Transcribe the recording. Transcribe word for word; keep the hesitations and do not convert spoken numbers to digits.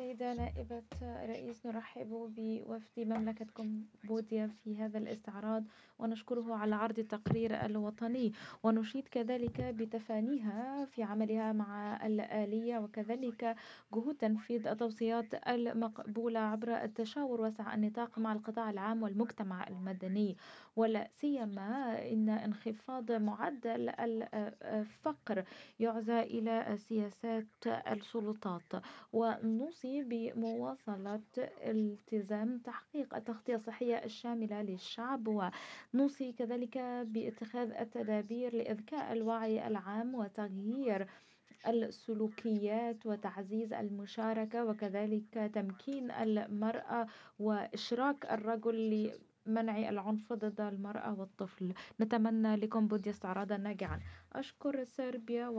سيدة نائبة الرئيس، نرحب بوفد مملكة كمبوديا في هذا الاستعراض ونشكره على عرض التقرير الوطني، ونشيد كذلك بتفانيها في عملها مع الآلية وكذلك جهود تنفيذ التوصيات المقبولة عبر التشاور واسع النطاق مع القطاع العام والمجتمع المدني، ولا سيما إن انخفاض معدل الفقر يعزى إلى سياسات السلطات. ونوصي بمواصلة التزام تحقيق التغطية الصحية الشاملة للشعب، ونوصي كذلك باتخاذ التدابير لإذكاء الوعي العام وتغيير السلوكيات وتعزيز المشاركة وكذلك تمكين المرأة وإشراك الرجل لمنع العنف ضد المرأة والطفل. نتمنى لكم بوديا استعراضا ناجعا. أشكر سربيا.